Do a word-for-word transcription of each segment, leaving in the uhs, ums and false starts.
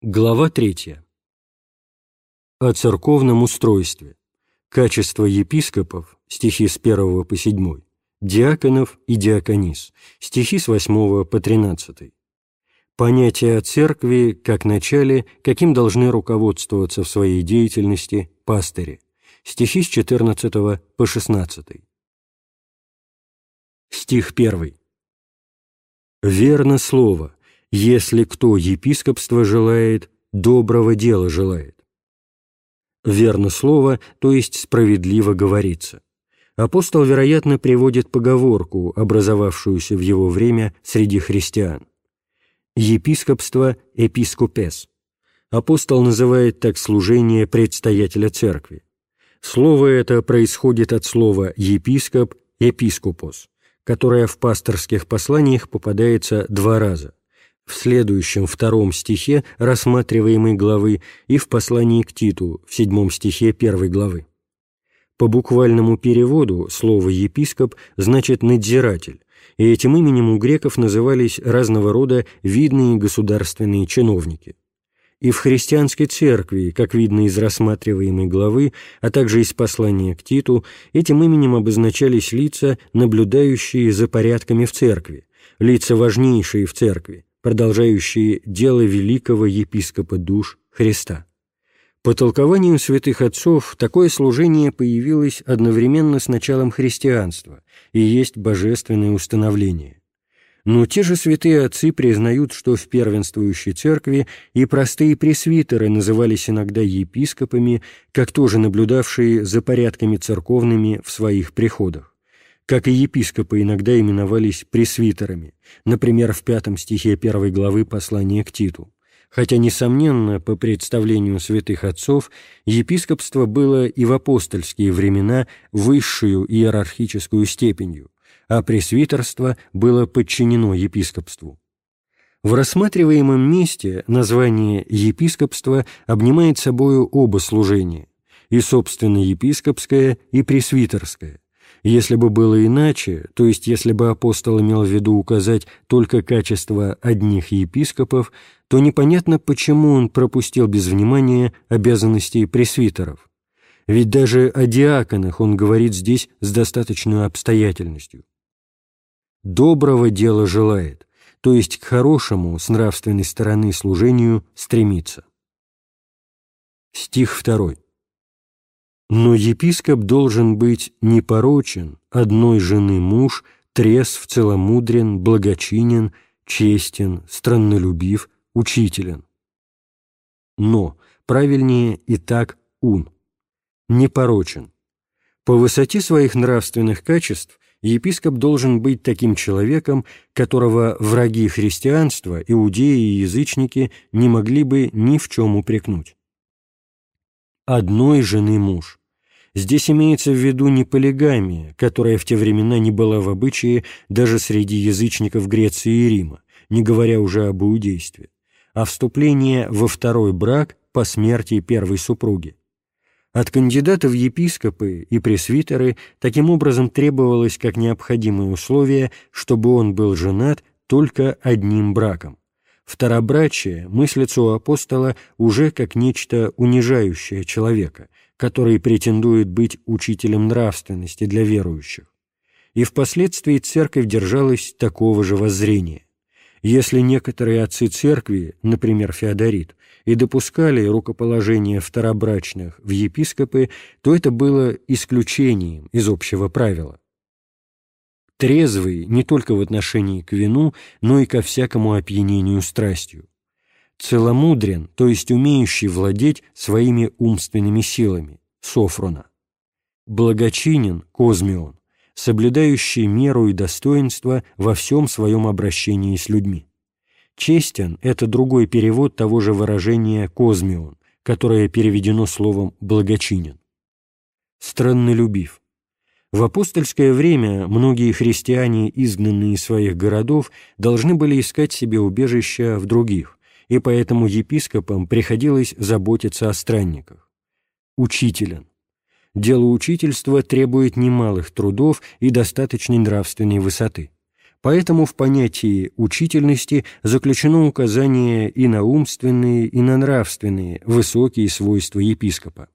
Глава третья. О церковном устройстве. Качество епископов, стихи с первого по седьмой, диаконов и диаконис, стихи с восьмого по тринадцатый. Понятие о церкви как начале, каким должны руководствоваться в своей деятельности пастыри, стихи с четырнадцатого по шестнадцатый. Стих первый. «Верно слово, если кто епископство желает, доброго дела желает». Верно слово, то есть справедливо говорится. Апостол, вероятно, приводит поговорку, образовавшуюся в его время среди христиан. Епископство – эпископес. Апостол называет так служение предстоятеля церкви. Слово это происходит от слова «епископ» – «епископос», которое в пасторских посланиях попадается два раза. В следующем втором стихе рассматриваемой главы и в послании к Титу в седьмом стихе первой главы. По буквальному переводу слово «епископ» значит «надзиратель», и этим именем у греков назывались разного рода видные государственные чиновники. И в христианской церкви, как видно из рассматриваемой главы, а также из послания к Титу, этим именем обозначались лица, наблюдающие за порядками в церкви, лица важнейшие в церкви, продолжающие дело великого епископа душ Христа. По толкованию святых отцов, такое служение появилось одновременно с началом христианства и есть божественное установление. Но те же святые отцы признают, что в первенствующей церкви и простые пресвитеры назывались иногда епископами, как тоже наблюдавшие за порядками церковными в своих приходах. Как и епископы иногда именовались пресвитерами, например, в пятом стихе первой главы послания к Титу. Хотя, несомненно, по представлению святых отцов, епископство было и в апостольские времена высшую иерархическую степенью, а пресвитерство было подчинено епископству. В рассматриваемом месте название епископства обнимает собою оба служения, и, собственно, епископское, и пресвитерское. Если бы было иначе, то есть если бы апостол имел в виду указать только качество одних епископов, то непонятно, почему он пропустил без внимания обязанностей пресвитеров. Ведь даже о диаконах он говорит здесь с достаточной обстоятельностью. «Доброго дела желает», то есть к хорошему с нравственной стороны служению стремится. Стих второй. «Но епископ должен быть непорочен, одной жены муж, трезв, целомудрен, благочинен, честен, страннолюбив, учителен». Но, правильнее и так ун. Непорочен. По высоте своих нравственных качеств епископ должен быть таким человеком, которого враги христианства, иудеи и язычники не могли бы ни в чем упрекнуть. Одной жены муж. Здесь имеется в виду не полигамия, которая в те времена не была в обычае даже среди язычников Греции и Рима, не говоря уже об иудействе, а вступление во второй брак по смерти первой супруги. От кандидата в епископы и пресвитеры таким образом требовалось как необходимое условие, чтобы он был женат только одним браком. Второбрачие мыслится у апостола уже как нечто унижающее человека, который претендует быть учителем нравственности для верующих. И впоследствии церковь держалась такого же воззрения. Если некоторые отцы церкви, например, Феодорит, и допускали рукоположение второбрачных в епископы, то это было исключением из общего правила. Трезвый не только в отношении к вину, но и ко всякому опьянению страстью. Целомудрен, то есть умеющий владеть своими умственными силами, софрона. Благочинен, козмион, соблюдающий меру и достоинство во всем своем обращении с людьми. Честен – это другой перевод того же выражения «козмион», которое переведено словом «благочинен». Страннолюбив. В апостольское время многие христиане, изгнанные из своих городов, должны были искать себе убежища в других, и поэтому епископам приходилось заботиться о странниках. Учителен. Дело учительства требует немалых трудов и достаточной нравственной высоты. Поэтому в понятии учительности заключено указание и на умственные, и на нравственные, высокие свойства епископа.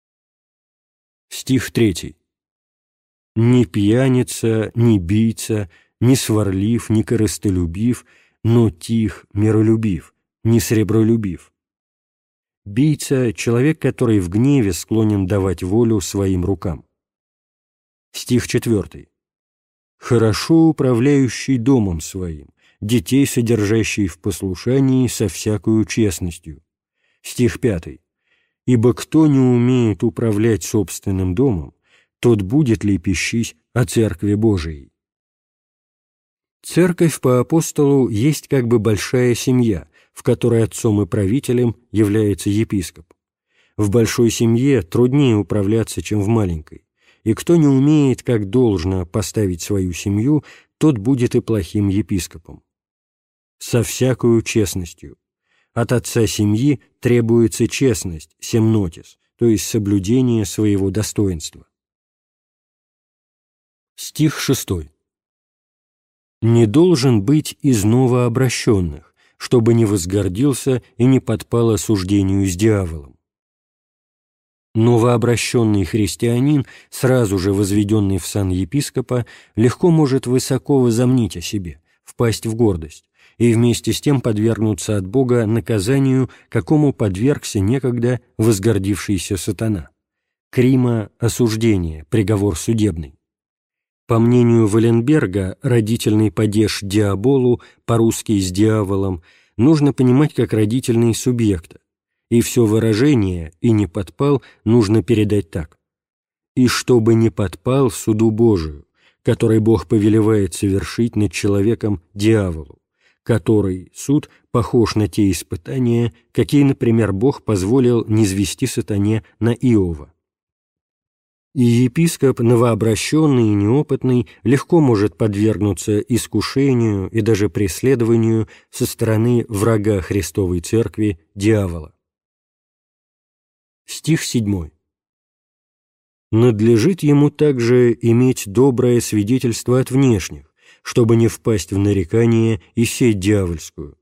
Стих третий. «Ни пьяница, ни бийца, ни сварлив, ни корыстолюбив, но тих, миролюбив, не сребролюбив». Бийца – человек, который в гневе склонен давать волю своим рукам. Стих четвертый. «Хорошо управляющий домом своим, детей содержащий в послушании со всякою честностью». Стих пятый. «Ибо кто не умеет управлять собственным домом, тот будет лепещись о Церкви Божией». Церковь по апостолу есть как бы большая семья, в которой отцом и правителем является епископ. В большой семье труднее управляться, чем в маленькой, и кто не умеет как должно поставить свою семью, тот будет и плохим епископом. Со всякою честностью. От отца семьи требуется честность, семнотис, то есть соблюдение своего достоинства. Стих шестой. «Не должен быть из новообращенных, чтобы не возгордился и не подпал осуждению с дьяволом». Новообращенный христианин, сразу же возведенный в сан епископа, легко может высоко возомнить о себе, впасть в гордость, и вместе с тем подвергнуться от Бога наказанию, какому подвергся некогда возгордившийся сатана. Крима – осуждение, приговор судебный. По мнению Валенберга, родительный падеж диаболу, по-русски с дьяволом, нужно понимать как родительный субъекта, и все выражение «и не подпал» нужно передать так: «И чтобы не подпал суду Божию, который Бог повелевает совершить над человеком дьяволу, который, суд, похож на те испытания, какие, например, Бог позволил низвести сатане на Иова». И епископ, новообращенный и неопытный, легко может подвергнуться искушению и даже преследованию со стороны врага Христовой Церкви, дьявола. Стих седьмой. «Надлежит ему также иметь доброе свидетельство от внешних, чтобы не впасть в нарекание и сеть дьявольскую».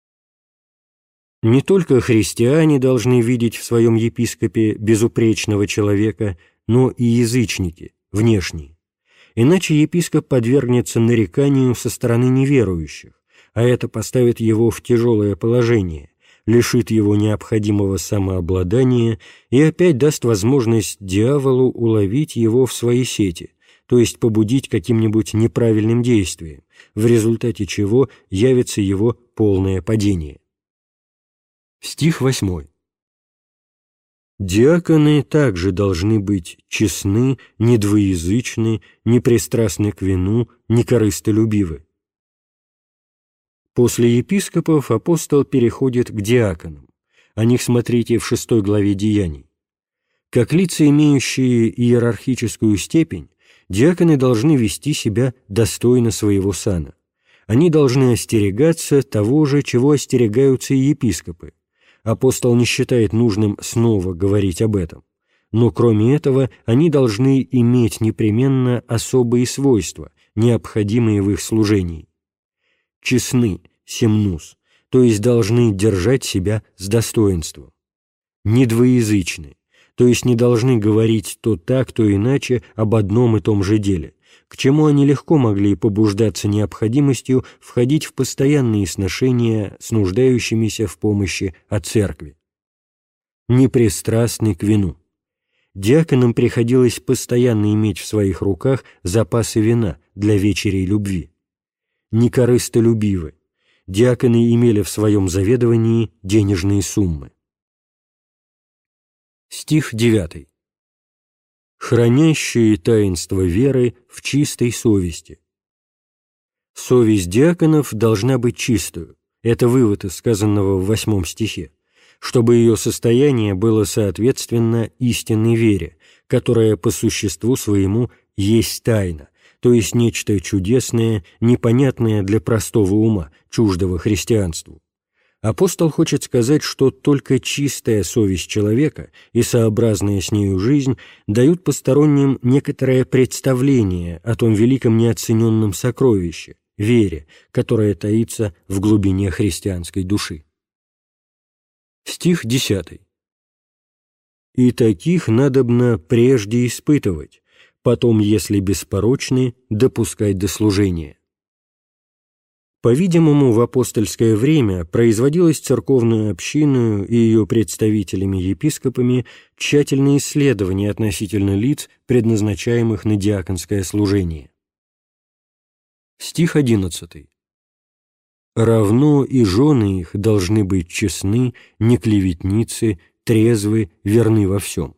Не только христиане должны видеть в своем епископе безупречного человека, но и язычники, внешние. Иначе епископ подвергнется нареканию со стороны неверующих, а это поставит его в тяжелое положение, лишит его необходимого самообладания и опять даст возможность дьяволу уловить его в свои сети, то есть побудить каким-нибудь неправильным действием, в результате чего явится его полное падение. Стих восьмой. «Диаконы также должны быть честны, недвоязычны, непристрастны к вину, некорыстолюбивы». После епископов апостол переходит к диаконам. О них смотрите в шестой главе Деяний. Как лица, имеющие иерархическую степень, диаконы должны вести себя достойно своего сана. Они должны остерегаться того же, чего остерегаются и епископы. Апостол не считает нужным снова говорить об этом. Но кроме этого, они должны иметь непременно особые свойства, необходимые в их служении. Честны, семнус, то есть должны держать себя с достоинством. Недвоязычны, то есть не должны говорить то так, то иначе об одном и том же деле, к чему они легко могли побуждаться необходимостью входить в постоянные сношения с нуждающимися в помощи от церкви. Непристрастны к вину. Диаконам приходилось постоянно иметь в своих руках запасы вина для вечерей любви. Некорыстолюбивы. Диаконы имели в своем заведовании денежные суммы. Стих девятый. «Хранящие таинство веры в чистой совести». Совесть диаконов должна быть чистую. Это вывод из сказанного в восьмом стихе, чтобы ее состояние было соответственно истинной вере, которая по существу своему есть тайна, то есть нечто чудесное, непонятное для простого ума, чуждого христианству. Апостол хочет сказать, что только чистая совесть человека и сообразная с нею жизнь дают посторонним некоторое представление о том великом неоцененном сокровище, вере, которая таится в глубине христианской души. Стих десятый. «И таких надобно прежде испытывать, потом, если беспорочны, допускать до служения». По-видимому, в апостольское время производилось церковную общину и ее представителями-епископами тщательное исследование относительно лиц, предназначаемых на диаконское служение. Стих одиннадцатый. «Равно и жены их должны быть честны, не клеветницы, трезвы, верны во всем».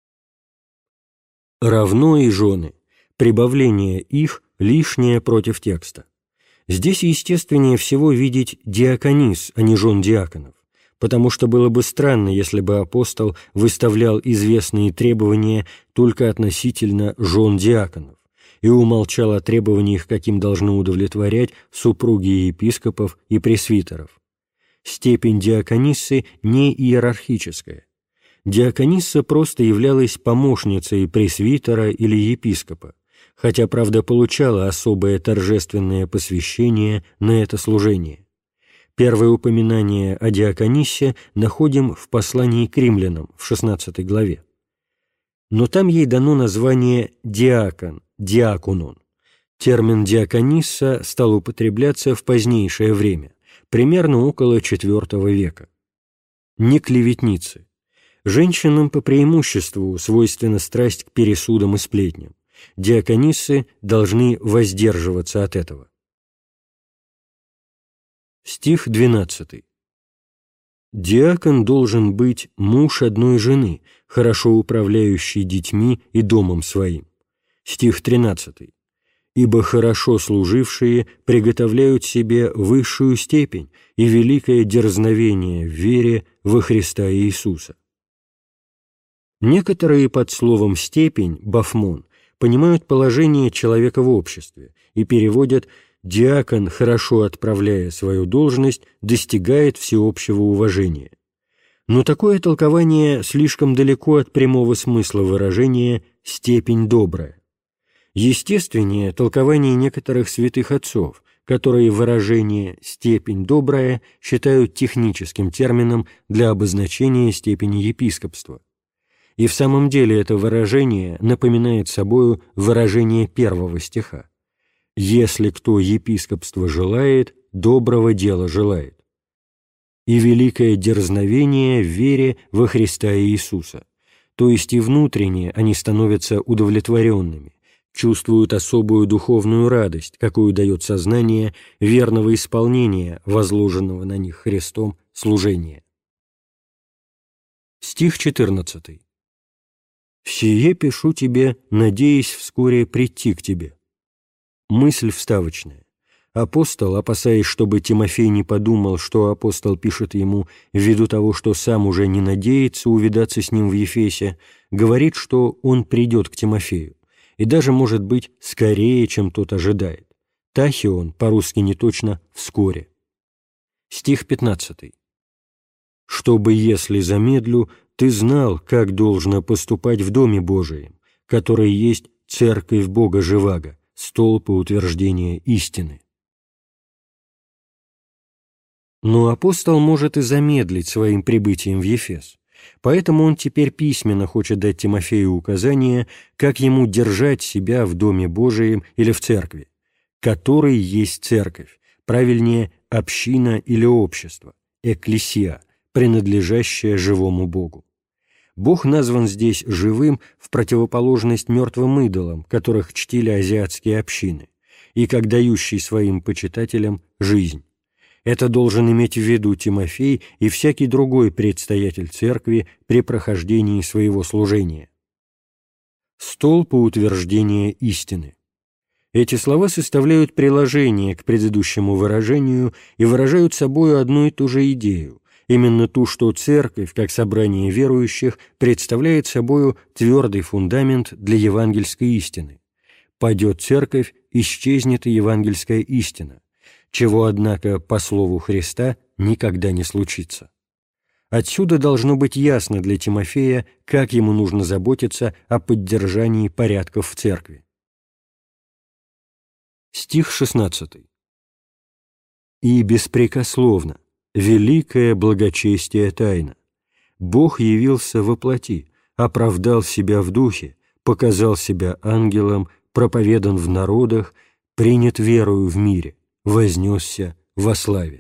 «Равно и жены» — прибавление их лишнее против текста. Здесь естественнее всего видеть диаконис, а не жен диаконов, потому что было бы странно, если бы апостол выставлял известные требования только относительно жен диаконов и умолчал о требованиях, каким должны удовлетворять супруги епископов и пресвитеров. Степень диакониссы не иерархическая. Диаконисса просто являлась помощницей пресвитера или епископа, хотя, правда, получала особое торжественное посвящение на это служение. Первое упоминание о диакониссе находим в послании к римлянам в шестнадцатой главе. Но там ей дано название «диакон», «диаконон». Термин «диаконисса» стал употребляться в позднейшее время, примерно около четвёртого века. Не клеветницы. Женщинам по преимуществу свойственна страсть к пересудам и сплетням. Диакониссы должны воздерживаться от этого. Стих двенадцатый. «Диакон должен быть муж одной жены, хорошо управляющий детьми и домом своим». Стих тринадцатый. «Ибо хорошо служившие приготовляют себе высшую степень и великое дерзновение в вере во Христа Иисуса». Некоторые под словом «степень» бафмон понимают положение человека в обществе и переводят «диакон, хорошо отправляя свою должность, достигает всеобщего уважения». Но такое толкование слишком далеко от прямого смысла выражения «степень добрая». Естественнее толкование некоторых святых отцов, которые выражение «степень добрая» считают техническим термином для обозначения степени епископства. И в самом деле это выражение напоминает собою выражение первого стиха: «Если кто епископство желает, доброго дела желает». И великое дерзновение в вере во Христа Иисуса, то есть и внутренне они становятся удовлетворенными, чувствуют особую духовную радость, какую дает сознание верного исполнения возложенного на них Христом служения. Стих четырнадцатый. «Сие пишу тебе, надеясь вскоре прийти к тебе». Мысль вставочная. Апостол, опасаясь, чтобы Тимофей не подумал, что апостол пишет ему ввиду того, что сам уже не надеется увидаться с ним в Ефесе, говорит, что он придет к Тимофею, и даже, может быть, скорее, чем тот ожидает. Тахион, по-русски не точно, вскоре. Стих пятнадцатый. «Чтобы, если замедлю, ты знал, как должно поступать в Доме Божием, который есть Церковь Бога Живаго, столб и утверждение истины». Но апостол может и замедлить своим прибытием в Ефес, поэтому он теперь письменно хочет дать Тимофею указание, как ему держать себя в Доме Божием или в Церкви, который есть Церковь, правильнее община или общество, экклесия, принадлежащая живому Богу. Бог назван здесь живым в противоположность мертвым идолам, которых чтили азиатские общины, и как дающий своим почитателям жизнь. Это должен иметь в виду Тимофей и всякий другой предстоятель церкви при прохождении своего служения. Столб и утверждение истины. Эти слова составляют приложение к предыдущему выражению и выражают собою одну и ту же идею, именно ту, что церковь, как собрание верующих, представляет собою твердый фундамент для евангельской истины. Падет церковь, исчезнет и евангельская истина, чего, однако, по слову Христа никогда не случится. Отсюда должно быть ясно для Тимофея, как ему нужно заботиться о поддержании порядков в церкви. Стих шестнадцатый. И беспрекословно, великое благочестие тайна. Бог явился во плоти, оправдал себя в духе, показал себя ангелом, проповедан в народах, принят верою в мире, вознесся во славе.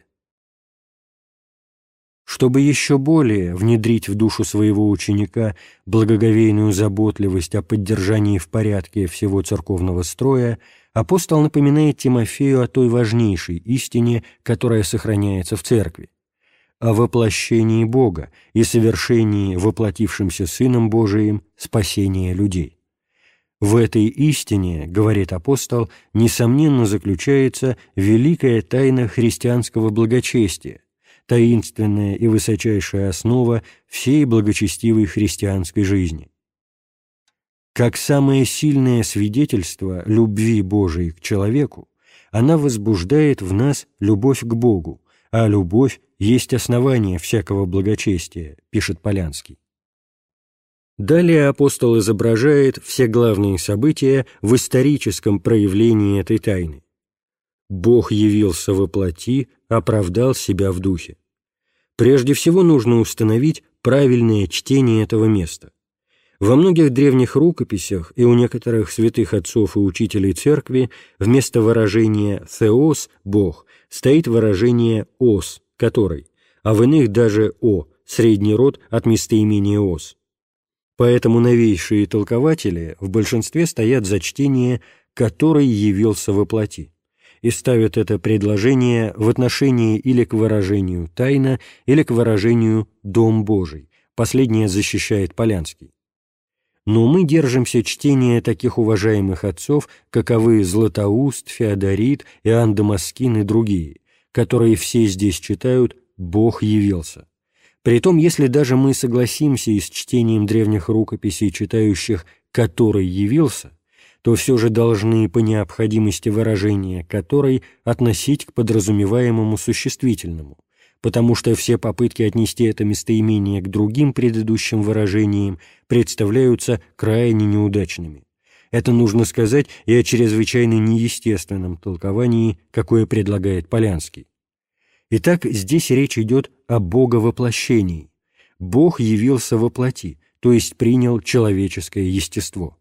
Чтобы еще более внедрить в душу своего ученика благоговейную заботливость о поддержании в порядке всего церковного строя, апостол напоминает Тимофею о той важнейшей истине, которая сохраняется в церкви, о воплощении Бога и совершении воплотившимся Сыном Божиим спасения людей. В этой истине, говорит апостол, несомненно заключается великая тайна христианского благочестия, таинственная и высочайшая основа всей благочестивой христианской жизни. Как самое сильное свидетельство любви Божией к человеку, она возбуждает в нас любовь к Богу, а любовь есть основание всякого благочестия, пишет Полянский. Далее апостол изображает все главные события в историческом проявлении этой тайны. Бог явился во плоти, оправдал себя в духе. Прежде всего нужно установить правильное чтение этого места. Во многих древних рукописях и у некоторых святых отцов и учителей церкви вместо выражения «θεос» – «Бог» стоит выражение «ос», «который», а в иных даже «о», средний род от местоимения «ос». Поэтому новейшие толкователи в большинстве стоят за чтение «который явился во плоти» и ставят это предложение в отношении или к выражению «тайна», или к выражению «дом Божий». Последнее защищает Полянский. Но мы держимся чтения таких уважаемых отцов, каковы Златоуст, Феодорит, Иоанн Дамаскин и другие, которые все здесь читают «Бог явился». Притом, если даже мы согласимся и с чтением древних рукописей, читающих «который явился», то все же должны по необходимости выражения «который» относить к подразумеваемому существительному, потому что все попытки отнести это местоимение к другим предыдущим выражениям представляются крайне неудачными. Это нужно сказать и о чрезвычайно неестественном толковании, какое предлагает Полянский. Итак, здесь речь идет о боговоплощении. Бог явился во плоти, то есть принял человеческое естество.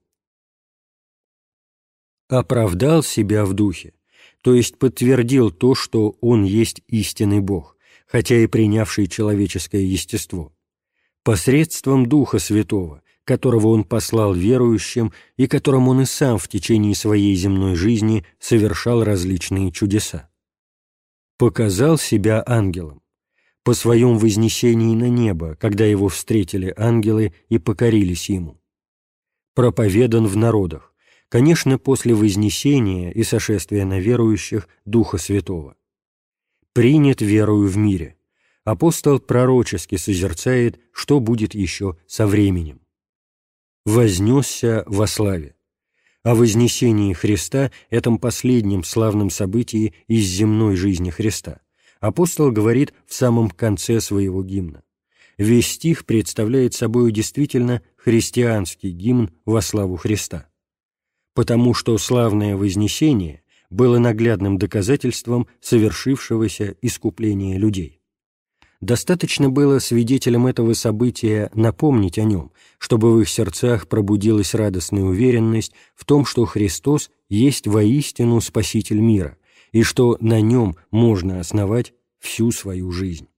Оправдал себя в духе, то есть подтвердил то, что Он есть истинный Бог, хотя и принявший человеческое естество, посредством Духа Святого, которого Он послал верующим и которым Он и сам в течение своей земной жизни совершал различные чудеса. Показал себя ангелом, по своем вознесении на небо, когда Его встретили ангелы и покорились Ему. Проповедан в народах, конечно, после вознесения и сошествия на верующих Духа Святого. Принят верою в мире. Апостол пророчески созерцает, что будет еще со временем. Вознесся во славе. О вознесении Христа, этом последнем славном событии из земной жизни Христа, апостол говорит в самом конце своего гимна. Весь стих представляет собой действительно христианский гимн во славу Христа, потому что славное вознесение было наглядным доказательством совершившегося искупления людей. Достаточно было свидетелям этого события напомнить о нем, чтобы в их сердцах пробудилась радостная уверенность в том, что Христос есть воистину Спаситель мира, и что на нем можно основать всю свою жизнь.